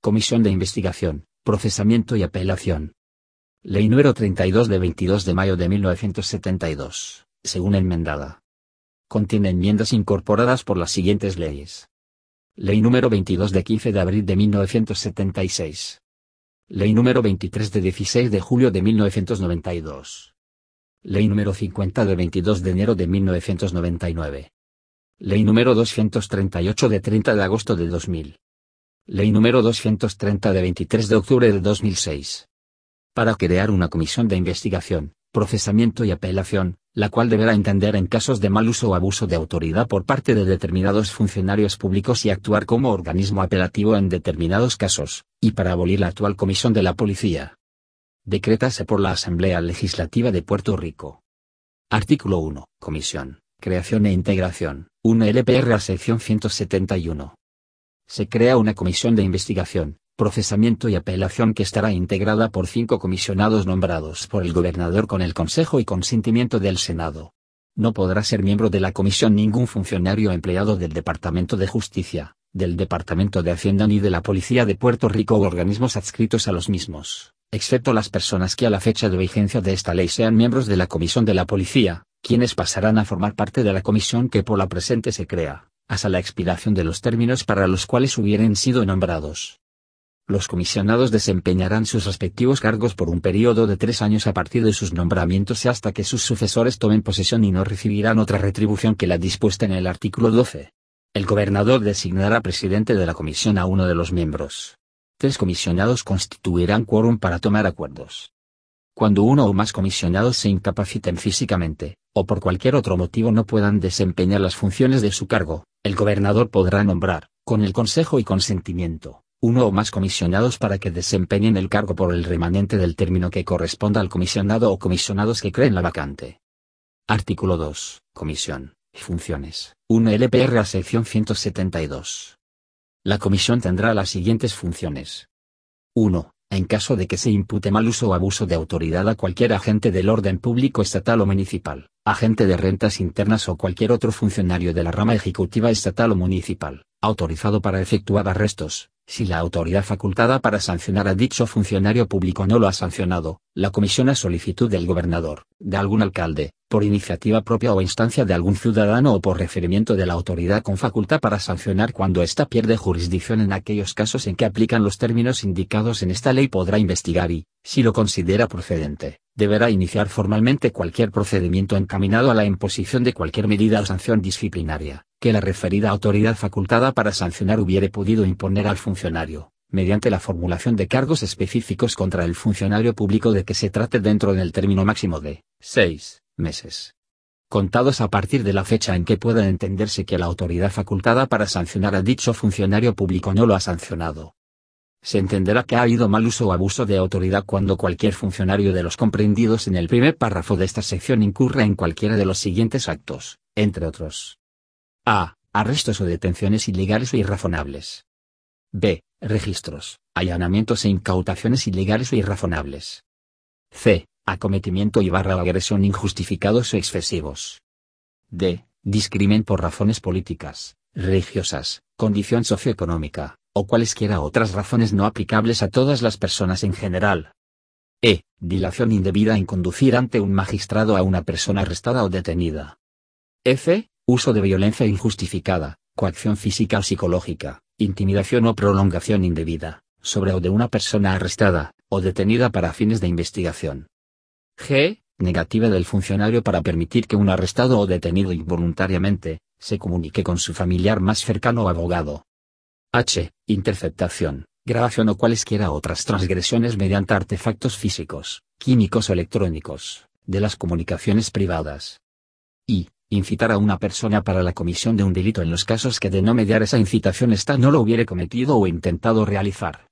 Comisión de Investigación, Procesamiento y Apelación. Ley número 32 de 22 de mayo de 1972, según enmendada. Contiene enmiendas incorporadas por las siguientes leyes. Ley número 22 de 15 de abril de 1976. Ley número 23 de 16 de julio de 1992. Ley número 50 de 22 de enero de 1999. Ley número 238 de 30 de agosto de 2000. Ley número 230 de 23 de octubre de 2006. Para crear una comisión de investigación, procesamiento y apelación, la cual deberá entender en casos de mal uso o abuso de autoridad por parte de determinados funcionarios públicos y actuar como organismo apelativo en determinados casos, y para abolir la actual comisión de la policía. Decrétase por la Asamblea Legislativa de Puerto Rico. Artículo 1. Comisión, Creación e Integración, 1 LPR a sección 171. Se crea una comisión de investigación, procesamiento y apelación que estará integrada por 5 comisionados nombrados por el gobernador con el consejo y consentimiento del Senado. No podrá ser miembro de la comisión ningún funcionario empleado del Departamento de Justicia, del Departamento de Hacienda ni de la Policía de Puerto Rico u organismos adscritos a los mismos, excepto las personas que a la fecha de vigencia de esta ley sean miembros de la Comisión de la Policía, quienes pasarán a formar parte de la comisión que por la presente se crea, hasta la expiración de los términos para los cuales hubieren sido nombrados. Los comisionados desempeñarán sus respectivos cargos por un período de 3 años a partir de sus nombramientos y hasta que sus sucesores tomen posesión y no recibirán otra retribución que la dispuesta en el artículo 12. El gobernador designará presidente de la comisión a uno de los miembros. 3 comisionados constituirán quórum para tomar acuerdos. Cuando uno o más comisionados se incapaciten físicamente, o por cualquier otro motivo no puedan desempeñar las funciones de su cargo, el gobernador podrá nombrar, con el consejo y consentimiento, uno o más comisionados para que desempeñen el cargo por el remanente del término que corresponda al comisionado o comisionados que creen la vacante. Artículo 2. Comisión, Funciones, 1 LPR a sección 172. La comisión tendrá las siguientes funciones. 1. En caso de que se impute mal uso o abuso de autoridad a cualquier agente del orden público estatal o municipal, agente de rentas internas o cualquier otro funcionario de la rama ejecutiva estatal o municipal, autorizado para efectuar arrestos, si la autoridad facultada para sancionar a dicho funcionario público no lo ha sancionado, la comisión a solicitud del gobernador, de algún alcalde, por iniciativa propia o instancia de algún ciudadano o por referimiento de la autoridad con facultad para sancionar cuando ésta pierde jurisdicción en aquellos casos en que aplican los términos indicados en esta ley podrá investigar y, si lo considera procedente, deberá iniciar formalmente cualquier procedimiento encaminado a la imposición de cualquier medida o sanción disciplinaria, que la referida autoridad facultada para sancionar hubiere podido imponer al funcionario, mediante la formulación de cargos específicos contra el funcionario público de que se trate dentro del término máximo de 6 meses. Contados a partir de la fecha en que pueda entenderse que la autoridad facultada para sancionar a dicho funcionario público no lo ha sancionado. Se entenderá que ha habido mal uso o abuso de autoridad cuando cualquier funcionario de los comprendidos en el primer párrafo de esta sección incurra en cualquiera de los siguientes actos, entre otros. A. Arrestos o detenciones ilegales o irrazonables. B. Registros, allanamientos e incautaciones ilegales o irrazonables. C. Acometimiento y agresión injustificados o excesivos. D. Discrimen por razones políticas, religiosas, condición socioeconómica, o cualesquiera otras razones no aplicables a todas las personas en general. E. Dilación indebida en conducir ante un magistrado a una persona arrestada o detenida. F. Uso de violencia injustificada, coacción física o psicológica, intimidación o prolongación indebida, sobre o de una persona arrestada, o detenida para fines de investigación. G. Negativa del funcionario para permitir que un arrestado o detenido involuntariamente, se comunique con su familiar más cercano o abogado. H. Interceptación, grabación o cualesquiera otras transgresiones mediante artefactos físicos, químicos o electrónicos, de las comunicaciones privadas. I. Incitar a una persona para la comisión de un delito en los casos que de no mediar esa incitación ésta no lo hubiere cometido o intentado realizar.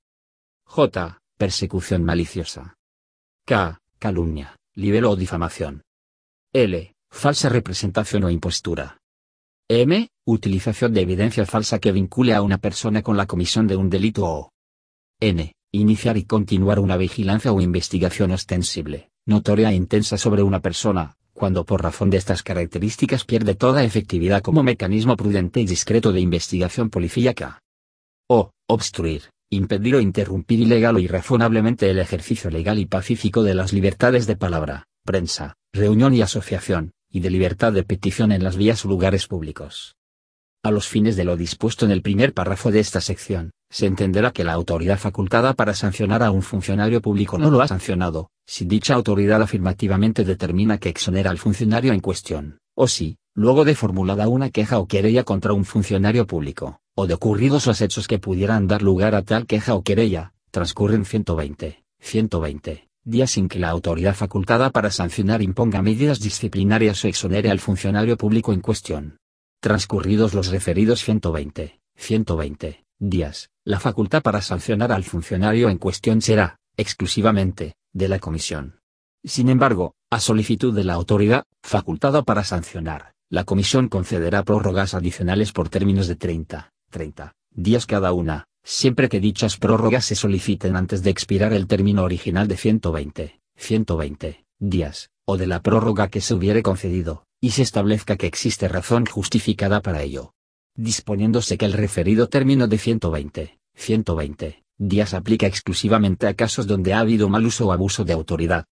J. Persecución maliciosa. K. Calumnia, libelo o difamación. L. Falsa representación o impostura. M. Utilización de evidencia falsa que vincule a una persona con la comisión de un delito o. N. Iniciar y continuar una vigilancia o investigación ostensible, notoria e intensa sobre una persona, cuando por razón de estas características pierde toda efectividad como mecanismo prudente y discreto de investigación policíaca. O. Obstruir, impedir o interrumpir ilegal o irrazonablemente el ejercicio legal y pacífico de las libertades de palabra, prensa, reunión y asociación, y de libertad de petición en las vías o lugares públicos. A los fines de lo dispuesto en el primer párrafo de esta sección, se entenderá que la autoridad facultada para sancionar a un funcionario público no lo ha sancionado, si dicha autoridad afirmativamente determina que exonera al funcionario en cuestión, o si, luego de formulada una queja o querella contra un funcionario público, o de ocurridos los hechos que pudieran dar lugar a tal queja o querella, transcurren 120 días sin que la autoridad facultada para sancionar imponga medidas disciplinarias o exonere al funcionario público en cuestión. Transcurridos los referidos 120 días, la facultad para sancionar al funcionario en cuestión será, exclusivamente, de la Comisión. Sin embargo, a solicitud de la autoridad facultada para sancionar, la Comisión concederá prórrogas adicionales por términos de 30 días cada una, siempre que dichas prórrogas se soliciten antes de expirar el término original de 120 días, o de la prórroga que se hubiere concedido, y se establezca que existe razón justificada para ello. Disponiéndose que el referido término de 120 días aplica exclusivamente a casos donde ha habido mal uso o abuso de autoridad.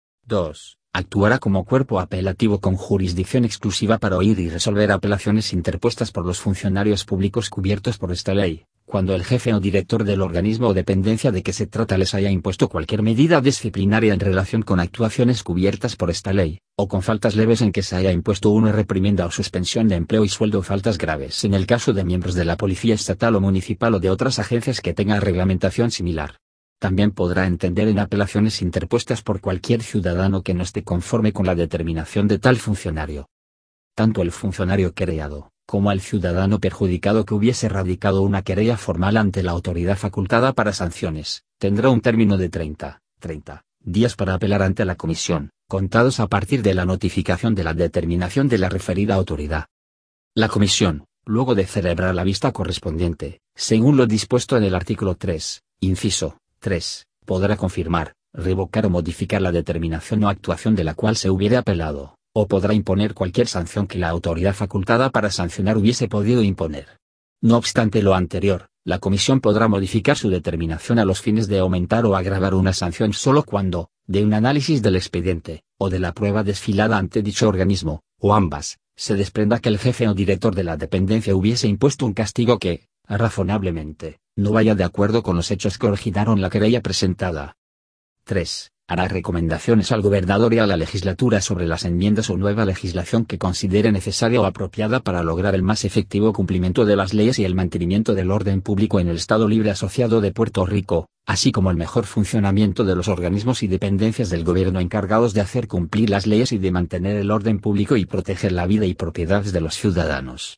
2. Actuará como cuerpo apelativo con jurisdicción exclusiva para oír y resolver apelaciones interpuestas por los funcionarios públicos cubiertos por esta ley, cuando el jefe o director del organismo o dependencia de que se trata les haya impuesto cualquier medida disciplinaria en relación con actuaciones cubiertas por esta ley, o con faltas leves en que se haya impuesto una reprimenda o suspensión de empleo y sueldo o faltas graves en el caso de miembros de la policía estatal o municipal o de otras agencias que tengan reglamentación similar. También podrá entender en apelaciones interpuestas por cualquier ciudadano que no esté conforme con la determinación de tal funcionario. Tanto el funcionario querellado, como el ciudadano perjudicado que hubiese radicado una querella formal ante la autoridad facultada para sanciones, tendrá un término de 30 días para apelar ante la Comisión, contados a partir de la notificación de la determinación de la referida autoridad. La Comisión, luego de celebrar la vista correspondiente, según lo dispuesto en el artículo 3, inciso 3, podrá confirmar, revocar o modificar la determinación o actuación de la cual se hubiere apelado, o podrá imponer cualquier sanción que la autoridad facultada para sancionar hubiese podido imponer. No obstante lo anterior, la Comisión podrá modificar su determinación a los fines de aumentar o agravar una sanción solo cuando, de un análisis del expediente, o de la prueba desfilada ante dicho organismo, o ambas, se desprenda que el jefe o director de la dependencia hubiese impuesto un castigo que, razonablemente, no vaya de acuerdo con los hechos que originaron la querella presentada. 3. Hará recomendaciones al gobernador y a la legislatura sobre las enmiendas o nueva legislación que considere necesaria o apropiada para lograr el más efectivo cumplimiento de las leyes y el mantenimiento del orden público en el Estado Libre Asociado de Puerto Rico, así como el mejor funcionamiento de los organismos y dependencias del gobierno encargados de hacer cumplir las leyes y de mantener el orden público y proteger la vida y propiedades de los ciudadanos.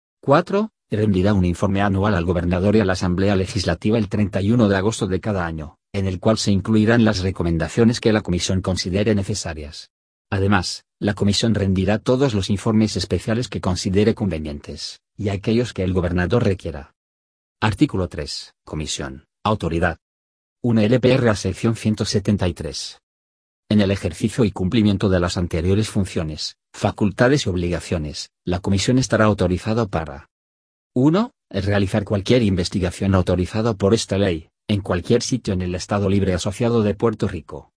4. Rendirá un informe anual al gobernador y a la Asamblea Legislativa el 31 de agosto de cada año, en el cual se incluirán las recomendaciones que la Comisión considere necesarias. Además, la Comisión rendirá todos los informes especiales que considere convenientes, y aquellos que el gobernador requiera. Artículo 3. Comisión. Autoridad. 1 LPR a sección 173. En el ejercicio y cumplimiento de las anteriores funciones, facultades y obligaciones, la Comisión estará autorizada para 1. Realizar cualquier investigación autorizada por esta ley, en cualquier sitio en el Estado Libre Asociado de Puerto Rico.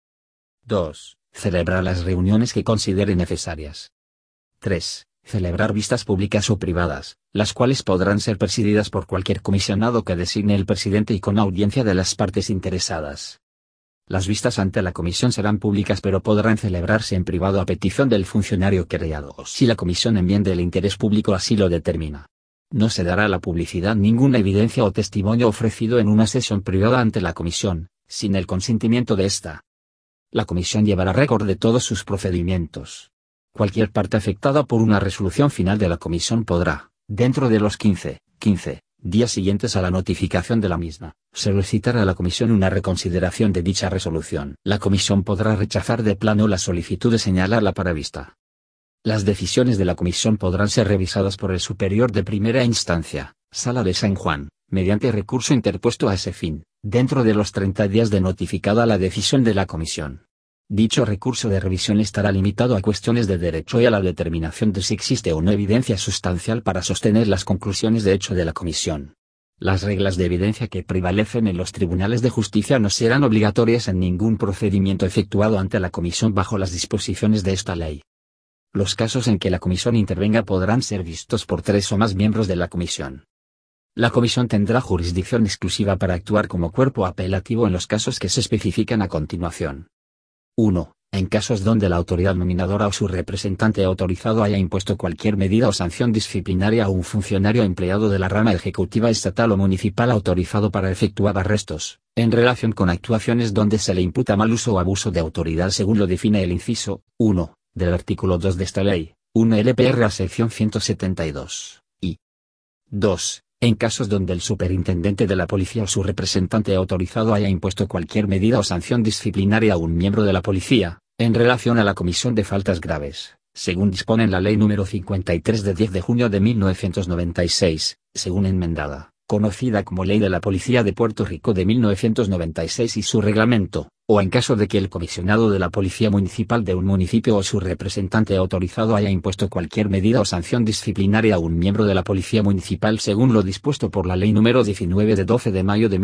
2. Celebrar las reuniones que considere necesarias. 3. Celebrar vistas públicas o privadas, las cuales podrán ser presididas por cualquier comisionado que designe el presidente y con audiencia de las partes interesadas. Las vistas ante la Comisión serán públicas pero podrán celebrarse en privado a petición del funcionario querellado si la Comisión enmiende el interés público así lo determina. No se dará a la publicidad ninguna evidencia o testimonio ofrecido en una sesión privada ante la Comisión, sin el consentimiento de ésta. La Comisión llevará récord de todos sus procedimientos. Cualquier parte afectada por una resolución final de la Comisión podrá, dentro de los 15 días siguientes a la notificación de la misma, solicitar a la Comisión una reconsideración de dicha resolución. La Comisión podrá rechazar de plano la solicitud de señalarla para vista. Las decisiones de la Comisión podrán ser revisadas por el Superior de Primera Instancia, Sala de San Juan, mediante recurso interpuesto a ese fin, dentro de los 30 días de notificada la decisión de la Comisión. Dicho recurso de revisión estará limitado a cuestiones de derecho y a la determinación de si existe o no evidencia sustancial para sostener las conclusiones de hecho de la Comisión. Las reglas de evidencia que prevalecen en los tribunales de justicia no serán obligatorias en ningún procedimiento efectuado ante la Comisión bajo las disposiciones de esta ley. Los casos en que la Comisión intervenga podrán ser vistos por 3 o más miembros de la Comisión. La Comisión tendrá jurisdicción exclusiva para actuar como cuerpo apelativo en los casos que se especifican a continuación. 1. En casos donde la autoridad nominadora o su representante autorizado haya impuesto cualquier medida o sanción disciplinaria a un funcionario empleado de la rama ejecutiva estatal o municipal autorizado para efectuar arrestos, en relación con actuaciones donde se le imputa mal uso o abuso de autoridad según lo define el inciso 1 del artículo 2 de esta ley, 1 LPR a sección 172, y 2. En casos donde el superintendente de la policía o su representante autorizado haya impuesto cualquier medida o sanción disciplinaria a un miembro de la policía, en relación a la comisión de faltas graves, según dispone en la Ley número 53 de 10 de junio de 1996, según enmendada, conocida como Ley de la Policía de Puerto Rico de 1996 y su reglamento, o en caso de que el comisionado de la Policía Municipal de un municipio o su representante autorizado haya impuesto cualquier medida o sanción disciplinaria a un miembro de la Policía Municipal según lo dispuesto por la Ley número 19 de 12 de mayo de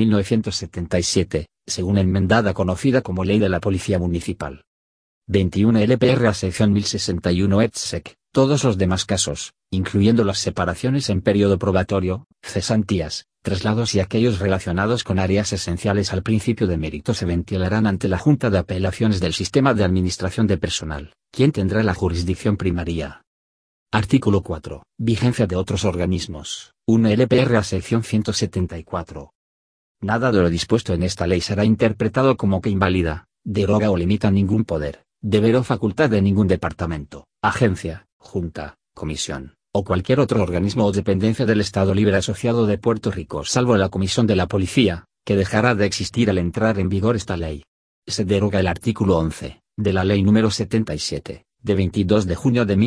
1977, según enmendada conocida como Ley de la Policía Municipal. 21 LPR a sección 1061 etc. Todos los demás casos, incluyendo las separaciones en periodo probatorio, cesantías, traslados y aquellos relacionados con áreas esenciales al principio de mérito se ventilarán ante la Junta de Apelaciones del Sistema de Administración de Personal, quien tendrá la jurisdicción primaria. Artículo 4. Vigencia de otros organismos. 1 LPR a sección 174. Nada de lo dispuesto en esta ley será interpretado como que invalida, deroga o limita ningún poder, deber o facultad de ningún departamento, agencia, junta, comisión, o cualquier otro organismo o dependencia del Estado Libre Asociado de Puerto Rico salvo la Comisión de la Policía, que dejará de existir al entrar en vigor esta ley. Se deroga el artículo 11, de la Ley número 77, de 22 de junio de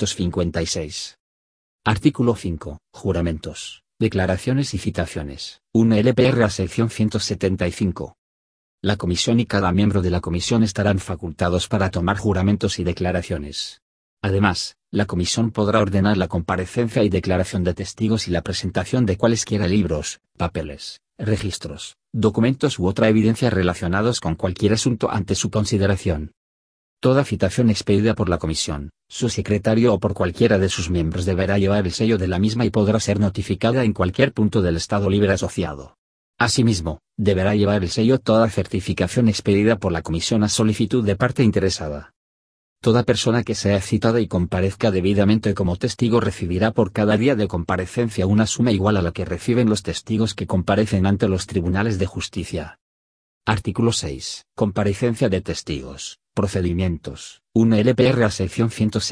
1956. Artículo 5. Juramentos, declaraciones y citaciones. 1 LPR a sección 175. La Comisión y cada miembro de la Comisión estarán facultados para tomar juramentos y declaraciones. Además, la Comisión podrá ordenar la comparecencia y declaración de testigos y la presentación de cualesquiera libros, papeles, registros, documentos u otra evidencia relacionados con cualquier asunto ante su consideración. Toda citación expedida por la Comisión, su secretario o por cualquiera de sus miembros deberá llevar el sello de la misma y podrá ser notificada en cualquier punto del Estado Libre Asociado. Asimismo, deberá llevar el sello toda certificación expedida por la Comisión a solicitud de parte interesada. Toda persona que sea citada y comparezca debidamente como testigo recibirá por cada día de comparecencia una suma igual a la que reciben los testigos que comparecen ante los tribunales de justicia. Artículo 6. Comparecencia de testigos, procedimientos. 1 LPR a sección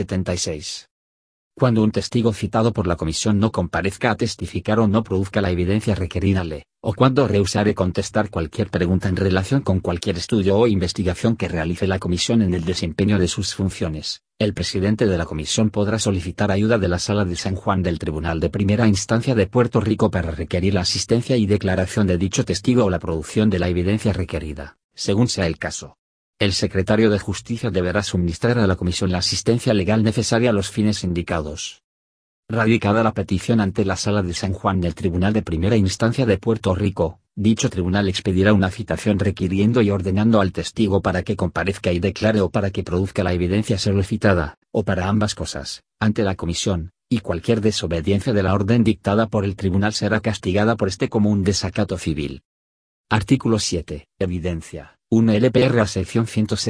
176. Cuando un testigo citado por la Comisión no comparezca a testificar o no produzca la evidencia requerida o cuando rehusare contestar cualquier pregunta en relación con cualquier estudio o investigación que realice la Comisión en el desempeño de sus funciones, el presidente de la Comisión podrá solicitar ayuda de la Sala de San Juan del Tribunal de Primera Instancia de Puerto Rico para requerir la asistencia y declaración de dicho testigo o la producción de la evidencia requerida, según sea el caso. El secretario de Justicia deberá suministrar a la Comisión la asistencia legal necesaria a los fines indicados. Radicada la petición ante la Sala de San Juan del Tribunal de Primera Instancia de Puerto Rico, dicho tribunal expedirá una citación requiriendo y ordenando al testigo para que comparezca y declare o para que produzca la evidencia solicitada, o para ambas cosas, ante la Comisión, y cualquier desobediencia de la orden dictada por el tribunal será castigada por este como un desacato civil. Artículo 7. Evidencia. 1 LPR a sección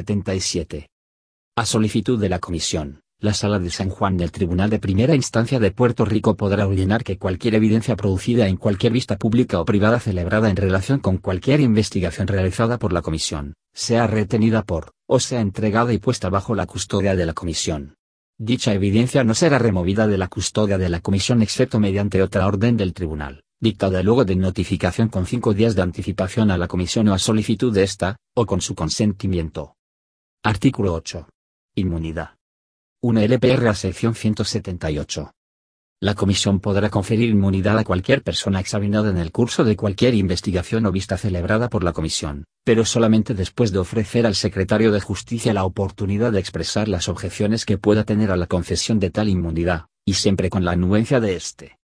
177. A solicitud de la Comisión, la Sala de San Juan del Tribunal de Primera Instancia de Puerto Rico podrá ordenar que cualquier evidencia producida en cualquier vista pública o privada celebrada en relación con cualquier investigación realizada por la Comisión, sea retenida por, o sea entregada y puesta bajo la custodia de la Comisión. Dicha evidencia no será removida de la custodia de la Comisión excepto mediante otra orden del Tribunal, dictada luego de notificación con 5 días de anticipación a la Comisión o a solicitud de esta, o con su consentimiento. Artículo 8. Inmunidad. 1 LPR a sección 178. La Comisión podrá conferir inmunidad a cualquier persona examinada en el curso de cualquier investigación o vista celebrada por la Comisión, pero solamente después de ofrecer al secretario de Justicia la oportunidad de expresar las objeciones que pueda tener a la concesión de tal inmunidad, y siempre con la anuencia de éste.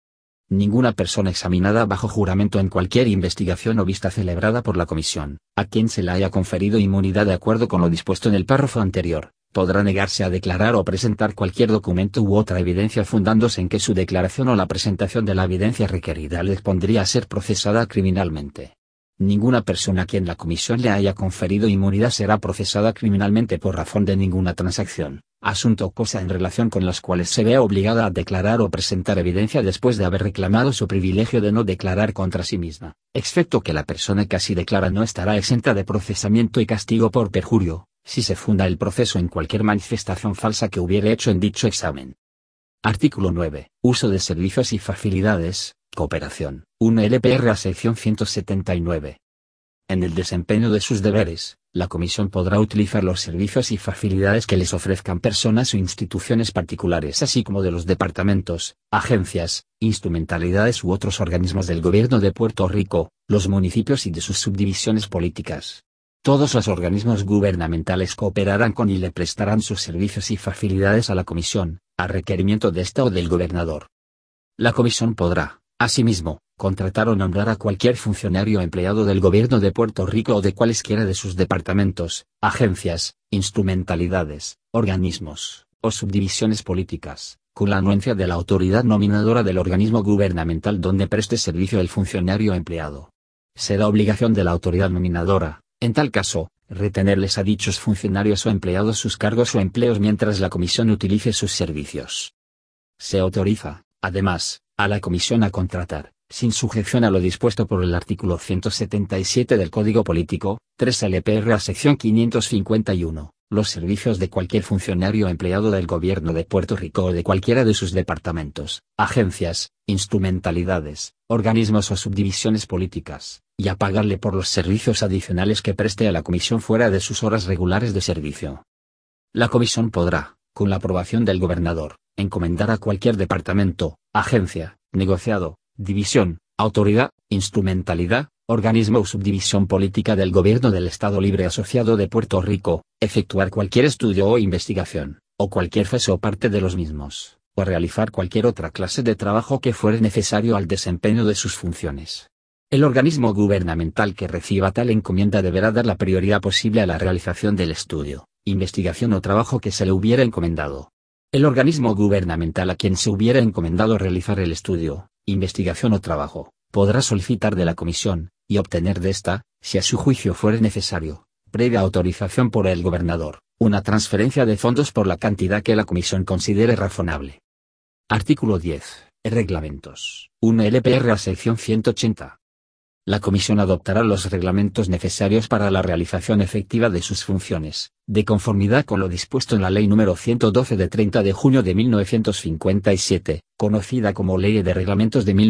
Ninguna persona examinada bajo juramento en cualquier investigación o vista celebrada por la comisión, a quien se le haya conferido inmunidad de acuerdo con lo dispuesto en el párrafo anterior, podrá negarse a declarar o presentar cualquier documento u otra evidencia fundándose en que su declaración o la presentación de la evidencia requerida le expondría a ser procesada criminalmente. Ninguna persona a quien la comisión le haya conferido inmunidad será procesada criminalmente por razón de ninguna transacción, asunto o cosa en relación con las cuales se vea obligada a declarar o presentar evidencia después de haber reclamado su privilegio de no declarar contra sí misma, excepto que la persona que así declara no estará exenta de procesamiento y castigo por perjurio, si se funda el proceso en cualquier manifestación falsa que hubiere hecho en dicho examen. Artículo 9. Uso de servicios y facilidades, cooperación. 1 LPRA sección 179. En el desempeño de sus deberes, la Comisión podrá utilizar los servicios y facilidades que les ofrezcan personas o instituciones particulares así como de los departamentos, agencias, instrumentalidades u otros organismos del Gobierno de Puerto Rico, los municipios y de sus subdivisiones políticas. Todos los organismos gubernamentales cooperarán con y le prestarán sus servicios y facilidades a la Comisión, a requerimiento de esta o del gobernador. La Comisión podrá, asimismo, contratar o nombrar a cualquier funcionario empleado del Gobierno de Puerto Rico o de cualesquiera de sus departamentos, agencias, instrumentalidades, organismos, o subdivisiones políticas, con la anuencia de la autoridad nominadora del organismo gubernamental donde preste servicio el funcionario empleado. Será obligación de la autoridad nominadora, en tal caso, retenerles a dichos funcionarios o empleados sus cargos o empleos mientras la Comisión utilice sus servicios. Se autoriza, además, a la Comisión a contratar, sin sujeción a lo dispuesto por el artículo 177 del Código Político, 3 LPRA sección 551, los servicios de cualquier funcionario empleado del Gobierno de Puerto Rico o de cualquiera de sus departamentos, agencias, instrumentalidades, organismos o subdivisiones políticas, y a pagarle por los servicios adicionales que preste a la Comisión fuera de sus horas regulares de servicio. La Comisión podrá, con la aprobación del gobernador, encomendar a cualquier departamento, agencia, negociado, división, autoridad, instrumentalidad, organismo o subdivisión política del Gobierno del Estado Libre Asociado de Puerto Rico, efectuar cualquier estudio o investigación, o cualquier fase o parte de los mismos, o realizar cualquier otra clase de trabajo que fuere necesario al desempeño de sus funciones. El organismo gubernamental que reciba tal encomienda deberá dar la prioridad posible a la realización del estudio, investigación o trabajo que se le hubiera encomendado. El organismo gubernamental a quien se hubiera encomendado realizar el estudio, investigación o trabajo, podrá solicitar de la Comisión, y obtener de esta, si a su juicio fuere necesario, previa autorización por el gobernador, una transferencia de fondos por la cantidad que la Comisión considere razonable. Artículo 10. Reglamentos. 1 LPRA sección 180. La Comisión adoptará los reglamentos necesarios para la realización efectiva de sus funciones, de conformidad con lo dispuesto en la Ley número 112 de 30 de junio de 1957, conocida como Ley de Reglamentos de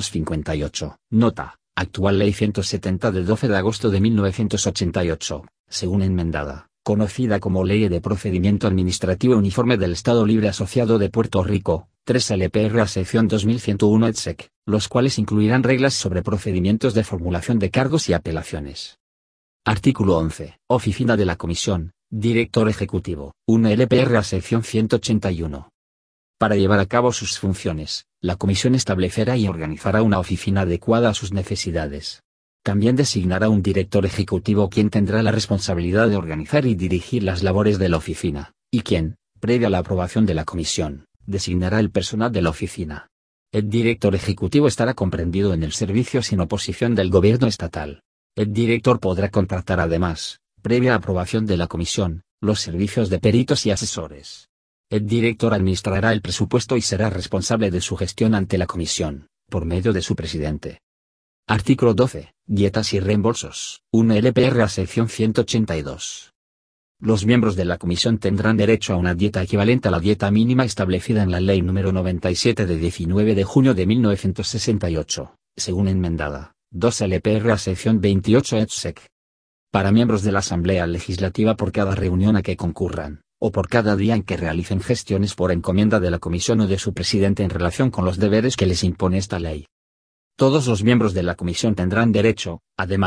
1958. Nota: actual Ley 170 de 12 de agosto de 1988, según enmendada, conocida como Ley de Procedimiento Administrativo Uniforme del Estado Libre Asociado de Puerto Rico, 3 LPRA sección 2101 etc., los cuales incluirán reglas sobre procedimientos de formulación de cargos y apelaciones. Artículo 11. Oficina de la Comisión, Director Ejecutivo, 1 LPRA sección 181. Para llevar a cabo sus funciones, la Comisión establecerá y organizará una oficina adecuada a sus necesidades. También designará un director ejecutivo quien tendrá la responsabilidad de organizar y dirigir las labores de la oficina, y quien, previa a la aprobación de la Comisión, designará el personal de la oficina. El director ejecutivo estará comprendido en el servicio sin oposición del gobierno estatal. El director podrá contratar además, previa aprobación de la Comisión, los servicios de peritos y asesores. El director administrará el presupuesto y será responsable de su gestión ante la Comisión, por medio de su presidente. Artículo 12. Dietas y reembolsos. 1 LPRA sección 182. Los miembros de la Comisión tendrán derecho a una dieta equivalente a la dieta mínima establecida en la Ley número 97 de 19 de junio de 1968, según enmendada, 2 LPRA sección 28 etc. Para miembros de la Asamblea Legislativa por cada reunión a que concurran, o por cada día en que realicen gestiones por encomienda de la Comisión o de su presidente en relación con los deberes que les impone esta ley. Todos los miembros de la Comisión tendrán derecho, además,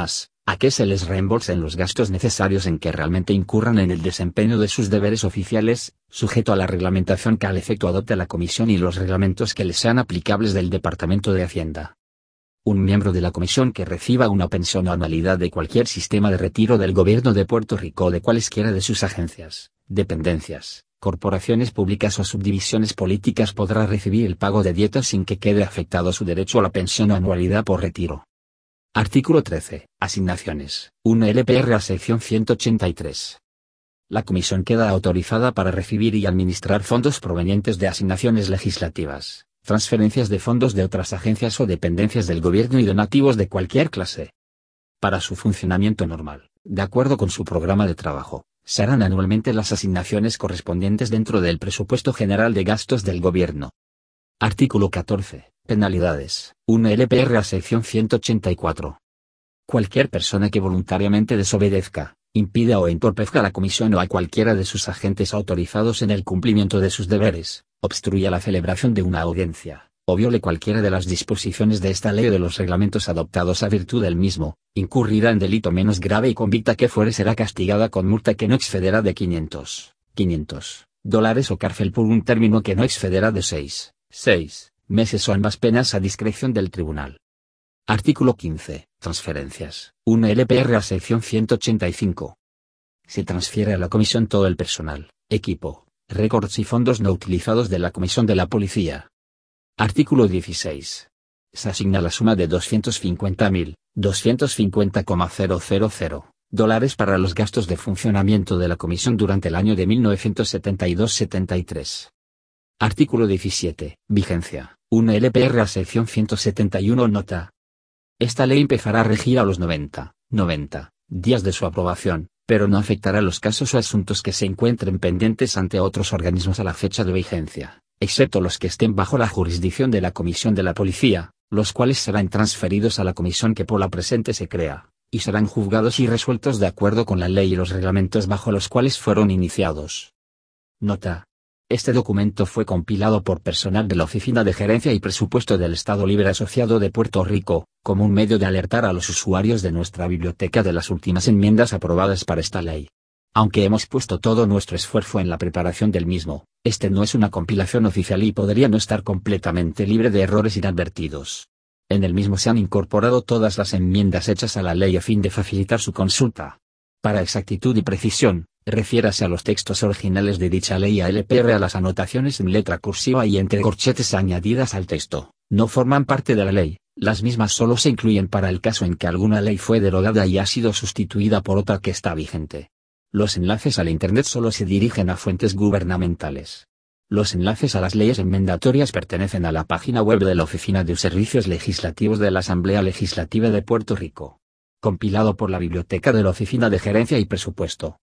a que se les reembolsen los gastos necesarios en que realmente incurran en el desempeño de sus deberes oficiales, sujeto a la reglamentación que al efecto adopte la Comisión y los reglamentos que les sean aplicables del Departamento de Hacienda. Un miembro de la Comisión que reciba una pensión o anualidad de cualquier sistema de retiro del Gobierno de Puerto Rico o de cualesquiera de sus agencias, dependencias, corporaciones públicas o subdivisiones políticas podrá recibir el pago de dietas sin que quede afectado su derecho a la pensión o anualidad por retiro. Artículo 13. Asignaciones. 1 LPR a sección 183. La Comisión queda autorizada para recibir y administrar fondos provenientes de asignaciones legislativas, transferencias de fondos de otras agencias o dependencias del Gobierno y donativos de cualquier clase. Para su funcionamiento normal, de acuerdo con su programa de trabajo, se harán anualmente las asignaciones correspondientes dentro del presupuesto general de gastos del Gobierno. Artículo 14. Penalidades. 1 LPR a sección 184. Cualquier persona que voluntariamente desobedezca, impida o entorpezca a la Comisión o a cualquiera de sus agentes autorizados en el cumplimiento de sus deberes, obstruya la celebración de una audiencia, o viole cualquiera de las disposiciones de esta ley o de los reglamentos adoptados a virtud del mismo, incurrirá en delito menos grave y convicta que fuere será castigada con multa que no excederá de $500 o cárcel por un término que no excederá de 6 meses o ambas penas a discreción del tribunal. Artículo 15. Transferencias. 1 LPR a sección 185. Se transfiere a la Comisión todo el personal, equipo, récords y fondos no utilizados de la Comisión de la Policía. Artículo 16. Se asigna la suma de $250.000 para los gastos de funcionamiento de la Comisión durante el año de 1972-73. Artículo 17. Vigencia. 1 LPR a sección 171 nota. Esta ley empezará a regir a los 90 días de su aprobación, pero no afectará los casos o asuntos que se encuentren pendientes ante otros organismos a la fecha de vigencia, excepto los que estén bajo la jurisdicción de la Comisión de la Policía, los cuales serán transferidos a la comisión que por la presente se crea, y serán juzgados y resueltos de acuerdo con la ley y los reglamentos bajo los cuales fueron iniciados. Nota. Este documento fue compilado por personal de la Oficina de Gerencia y Presupuesto del Estado Libre Asociado de Puerto Rico, como un medio de alertar a los usuarios de nuestra biblioteca de las últimas enmiendas aprobadas para esta ley. Aunque hemos puesto todo nuestro esfuerzo en la preparación del mismo, este no es una compilación oficial y podría no estar completamente libre de errores inadvertidos. En el mismo se han incorporado todas las enmiendas hechas a la ley a fin de facilitar su consulta. Para exactitud y precisión, refiérase a los textos originales de dicha ley y a LPR a las anotaciones en letra cursiva y entre corchetes añadidas al texto. No forman parte de la ley, las mismas solo se incluyen para el caso en que alguna ley fue derogada y ha sido sustituida por otra que está vigente. Los enlaces al Internet solo se dirigen a fuentes gubernamentales. Los enlaces a las leyes enmendatorias pertenecen a la página web de la Oficina de Servicios Legislativos de la Asamblea Legislativa de Puerto Rico. Compilado por la Biblioteca de la Oficina de Gerencia y Presupuesto.